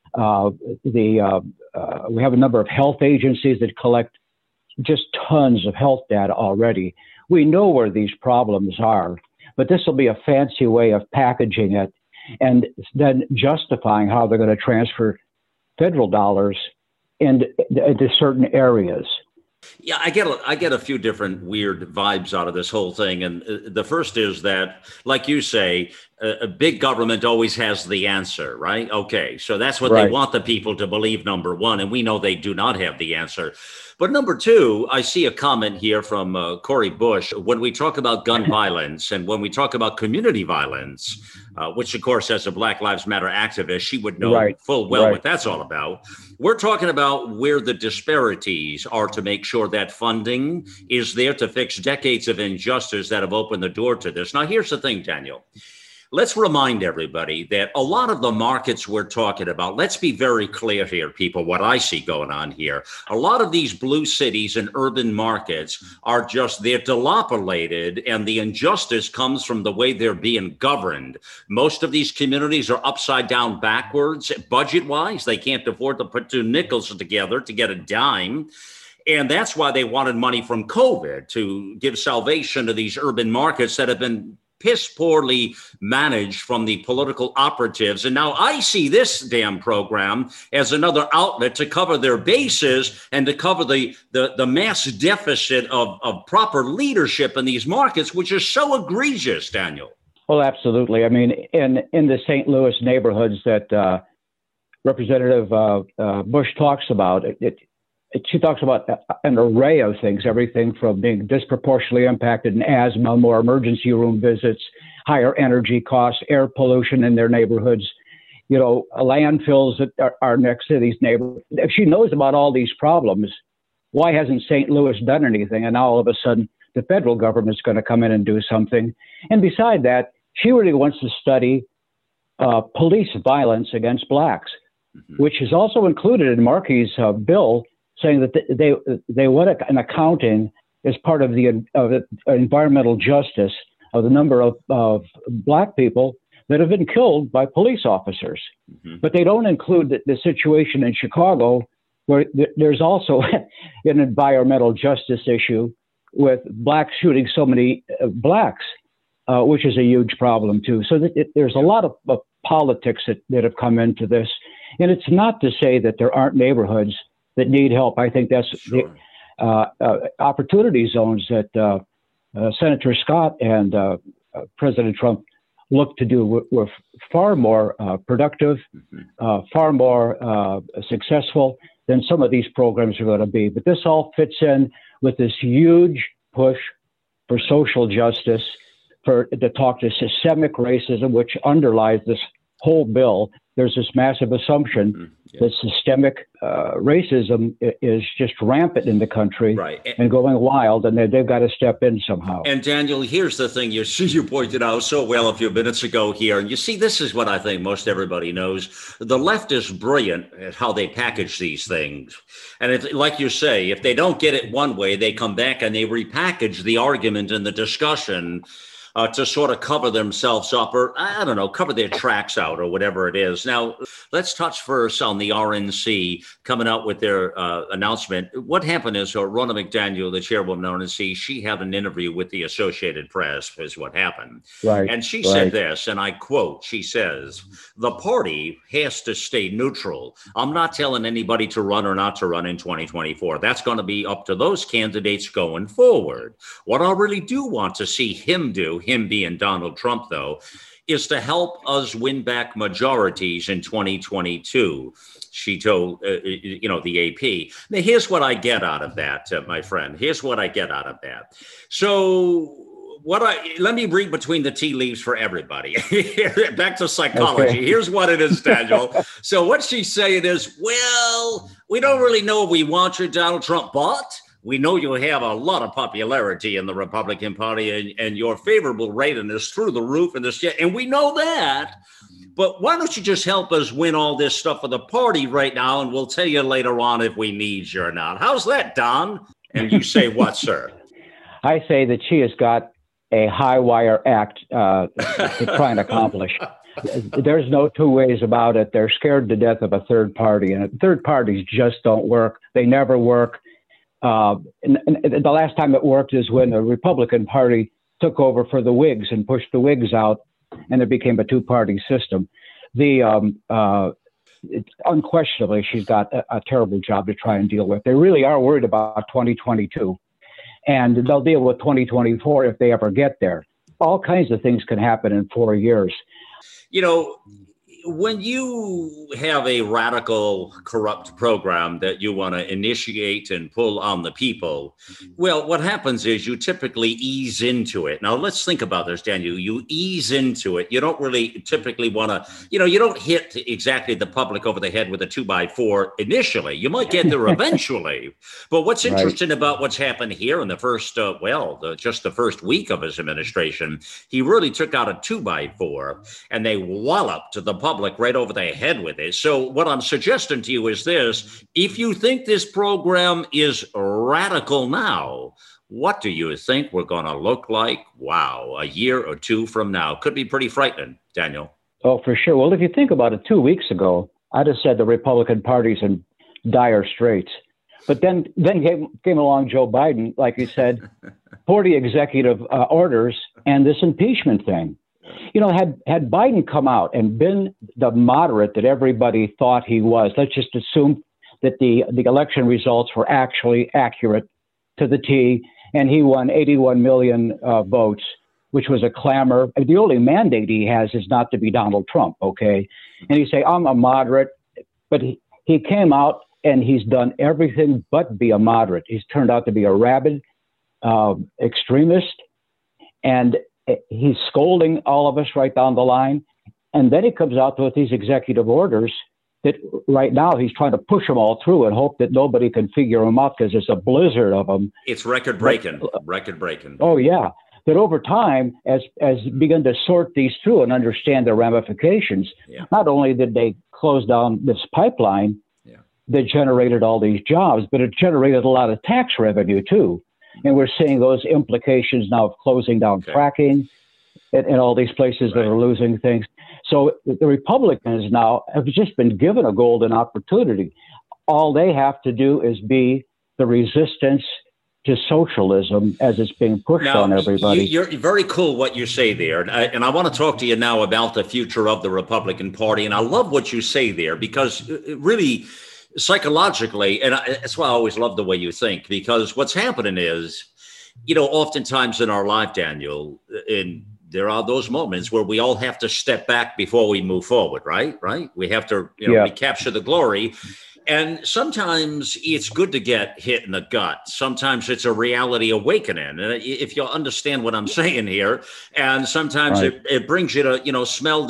We have a number of health agencies that collect just tons of health data already. We know where these problems are, but this will be a fancy way of packaging it and then justifying how they're going to transfer federal dollars into certain areas. Yeah, I get a few different weird vibes out of this whole thing. And the first is that, like you say, a big government always has the answer, right? Okay, so that's what they want the people to believe, number one. And we know they do not have the answer. But number two, I see a comment here from Cori Bush. When we talk about gun violence and when we talk about community violence, which, of course, as a Black Lives Matter activist, she would know full well what that's all about. We're talking about where the disparities are to make sure that funding is there to fix decades of injustice that have opened the door to this. Now, here's the thing, Daniel. Let's remind everybody that a lot of the markets we're talking about, let's be very clear here, people, what I see going on here. A lot of these blue cities and urban markets are just, they're dilapidated, and the injustice comes from the way they're being governed. Most of these communities are upside down backwards, budget-wise. They can't afford to put two nickels together to get a dime. And that's why they wanted money from COVID to give salvation to these urban markets that have been piss poorly managed from the political operatives. And now I see this damn program as another outlet to cover their bases and to cover the mass deficit of proper leadership in these markets, which is so egregious, Daniel. Well, absolutely. I mean, in the St. Louis neighborhoods that Representative Bush talks about, she talks about an array of things, everything from being disproportionately impacted in asthma, more emergency room visits, higher energy costs, air pollution in their neighborhoods, landfills that are next to these neighborhoods. If she knows about all these problems, why hasn't St. Louis done anything? And now all of a sudden, the federal government's going to come in and do something. And beside that, she really wants to study police violence against blacks, which is also included in Markey's bill, saying that they want an accounting as part of the environmental justice of the number of black people that have been killed by police officers. But they don't include the situation in Chicago, where there's also an environmental justice issue with blacks shooting so many blacks, which is a huge problem too. So there's a lot of politics that have come into this. And it's not to say that there aren't neighborhoods that need help. I think that's the opportunity zones that Senator Scott and President Trump look to do were far more productive, far more successful than some of these programs are going to be. But this all fits in with this huge push for social justice, to talk to systemic racism, which underlies this whole bill, there's this massive assumption that systemic racism is just rampant in the country, right, and going wild, and they've got to step in somehow. And Daniel, here's the thing you pointed out so well a few minutes ago here. And you see, this is what I think most everybody knows. The left is brilliant at how they package these things. And if, like you say, if they don't get it one way, they come back and they repackage the argument and the discussion to sort of cover themselves up, or I don't know, cover their tracks out, or whatever it is. Now, let's touch first on the RNC coming out with their announcement. What happened is Ronna McDaniel, the chairwoman of RNC, she had an interview with the Associated Press, is what happened. Right. And she said this, and I quote, she says, "The party has to stay neutral. I'm not telling anybody to run or not to run in 2024. That's going to be up to those candidates going forward. What I really do want to see him do, him being Donald Trump, though, is to help us win back majorities in 2022, she told, the AP. Now, here's what I get out of that, my friend. Here's what I get out of that. So let me read between the tea leaves for everybody. Back to psychology. Okay. Here's what it is, Daniel. So what she's saying is, well, we don't really know if we want you, Donald Trump, but we know you have a lot of popularity in the Republican Party, and your favorable rating is through the roof in this, and we know that. But why don't you just help us win all this stuff for the party right now, and we'll tell you later on if we need you or not. How's that, Don? And you say what, sir? I say that she has got a high wire act to try and accomplish. There's no two ways about it. They're scared to death of a third party, and third parties just don't work. They never work. And the last time it worked is when the Republican Party took over for the Whigs and pushed the Whigs out, and it became a two-party system. Unquestionably, she's got a terrible job to try and deal with. They really are worried about 2022, and they'll deal with 2024 if they ever get there. All kinds of things can happen in 4 years. You know, when you have a radical, corrupt program that you want to initiate and pull on the people, well, what happens is you typically ease into it. Now, let's think about this, Daniel. You ease into it. You don't really typically want to, you don't hit exactly the public over the head with a 2x4 initially. You might get there eventually. But what's interesting about what's happened here in the first, just the first week of his administration, he really took out a 2x4 and they walloped the public right over their head with it. So what I'm suggesting to you is this: if you think this program is radical now, what do you think we're going to look like, a year or two from now? Could be pretty frightening, Daniel. Oh, for sure. Well, if you think about it, 2 weeks ago, I'd have said the Republican Party's in dire straits. But then came along Joe Biden, like you said, 40 executive orders and this impeachment thing. Had Biden come out and been the moderate that everybody thought he was, let's just assume that the election results were actually accurate to the T, and he won 81 million votes, which was a clamor. The only mandate he has is not to be Donald Trump, okay? And he say, I'm a moderate, but he came out and he's done everything but be a moderate. He's turned out to be a rabid extremist, and he's scolding all of us right down the line. And then he comes out with these executive orders that right now he's trying to push them all through and hope that nobody can figure them out because there's a blizzard of them. It's record breaking. Oh, yeah. That over time, as begin to sort these through and understand the ramifications, not only did they close down this pipeline that generated all these jobs, but it generated a lot of tax revenue too. And we're seeing those implications now of closing down fracking in all these places that are losing things. So the Republicans now have just been given a golden opportunity. All they have to do is be the resistance to socialism as it's being pushed on everybody. You're very cool what you say there. And I want to talk to you now about the future of the Republican Party. And I love what you say there because really, psychologically, and that's why I always love the way you think, because what's happening is, oftentimes in our life, Daniel, and there are those moments where we all have to step back before we move forward, right? We have to recapture the glory. And sometimes it's good to get hit in the gut. Sometimes it's a reality awakening. And if you'll understand what I'm saying here, and sometimes it brings you to, smell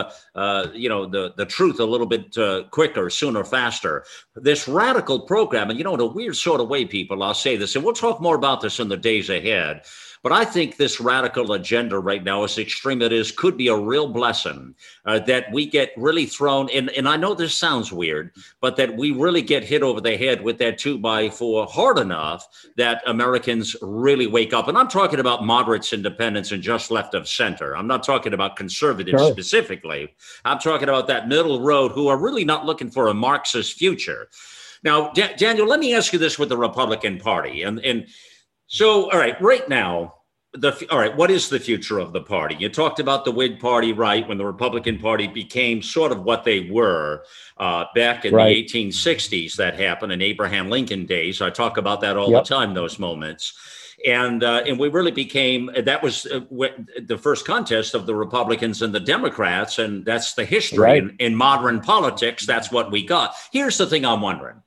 the truth a little bit quicker, sooner, faster. This radical program, and in a weird sort of way, people, I'll say this, and we'll talk more about this in the days ahead. But I think this radical agenda right now, as extreme it is, could be a real blessing that we get really thrown in. And I know this sounds weird, but that we really get hit over the head with that 2x4 hard enough that Americans really wake up. And I'm talking about moderates, independents, and just left of center. I'm not talking about conservatives specifically. I'm talking about that middle road who are really not looking for a Marxist future. Now, Daniel, let me ask you this with the Republican Party. And so, all right, right now, what is the future of the party? You talked about the Whig Party, right, when the Republican Party became sort of what they were back in the 1860s. That happened in Abraham Lincoln days. I talk about that all the time, those moments. And we really became, that was the first contest of the Republicans and the Democrats, and that's the history. In modern politics, that's what we got. Here's the thing I'm wondering.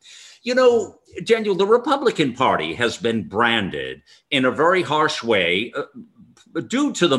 Daniel, the Republican Party has been branded in a very harsh way due to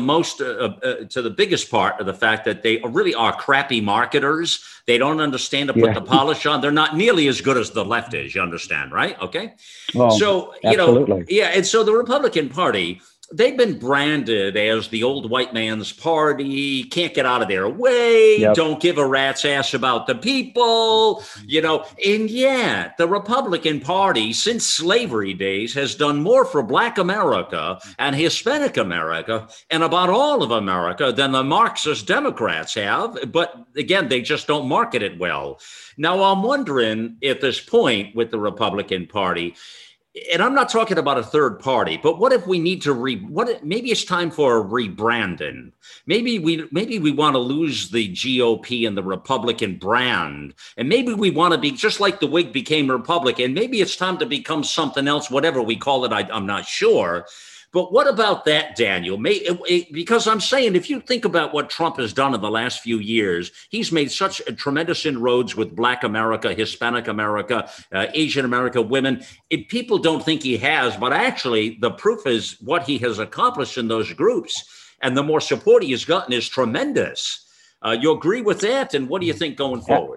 the biggest part of the fact that they really are crappy marketers. They don't understand to put the polish on. They're not nearly as good as the left is. You understand, right? Okay. Well, so, absolutely. And so the Republican Party, they've been branded as the old white man's party, can't get out of their way, don't give a rat's ass about the people, and yet the Republican Party since slavery days has done more for Black America and Hispanic America and about all of America than the Marxist Democrats have. But again, they just don't market it well. Now, I'm wondering at this point with the Republican Party, and I'm not talking about a third party, but what if we need to maybe it's time for a rebranding. Maybe we want to lose the GOP and the Republican brand. And maybe we want to be just like the Whig became Republican. Maybe it's time to become something else, whatever we call it. I'm not sure. But what about that, Daniel? Because I'm saying, if you think about what Trump has done in the last few years, he's made such tremendous inroads with Black America, Hispanic America, Asian America, women. People don't think he has, but actually the proof is what he has accomplished in those groups. And the more support he has gotten is tremendous. You agree with that? And what do you think going forward?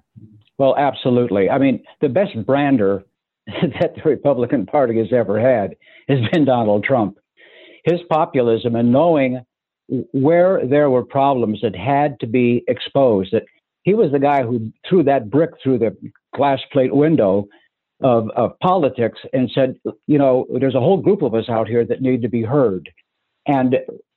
Well, absolutely. I mean, the best brander that the Republican Party has ever had has been Donald Trump. His populism and knowing where there were problems that had to be exposed, that he was the guy who threw that brick through the glass plate window of politics and said, there's a whole group of us out here that need to be heard. And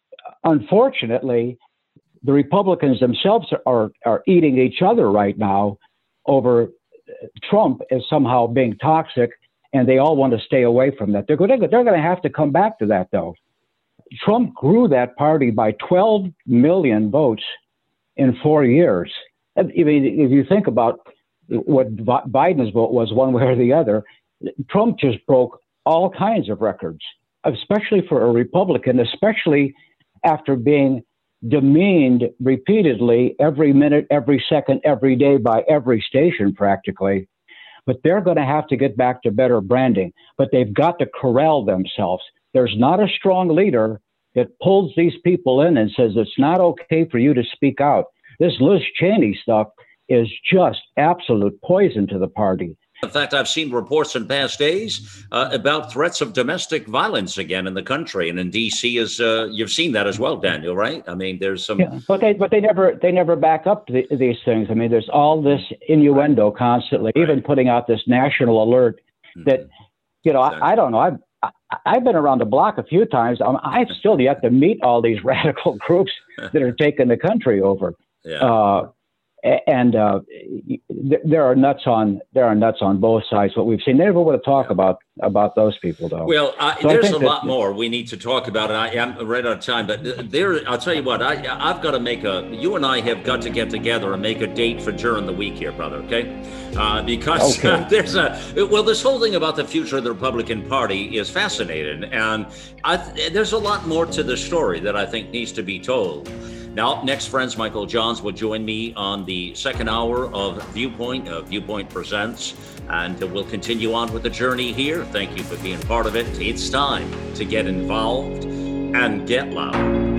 unfortunately, the Republicans themselves are eating each other right now over Trump as somehow being toxic, and they all want to stay away from that. They're going to have to come back to that, though. Trump grew that party by 12 million votes in 4 years. I mean, if you think about what Biden's vote was one way or the other, Trump just broke all kinds of records, especially for a Republican, especially after being demeaned repeatedly every minute, every second, every day by every station practically. But they're going to have to get back to better branding. But they've got to corral themselves. There's not a strong leader that pulls these people in and says, it's not okay for you to speak out. This Liz Cheney stuff is just absolute poison to the party. In fact, I've seen reports in past days about threats of domestic violence again in the country, and in D.C. You've seen that as well, Daniel, right? I mean, there's some. Yeah, but they never back up these things. I mean, there's all this innuendo constantly, even putting out this national alert that, exactly. I don't know. I've been around the block a few times. I've still yet to meet all these radical groups that are taking the country over. Yeah. And there are nuts on both sides. What we've seen, they never want to talk about those people, though. Well, there's a lot more we need to talk about, and I am right out of time. But I'll tell you what, I've got to you and I have got to get together and make a date for during the week here, brother. Okay? Because this whole thing about the future of the Republican Party is fascinating, and there's a lot more to the story that I think needs to be told. Now, up next, friends, Michael Johns will join me on the second hour of Viewpoint. Viewpoint Presents, and we'll continue on with the journey here. Thank you for being part of it. It's time to get involved and get loud.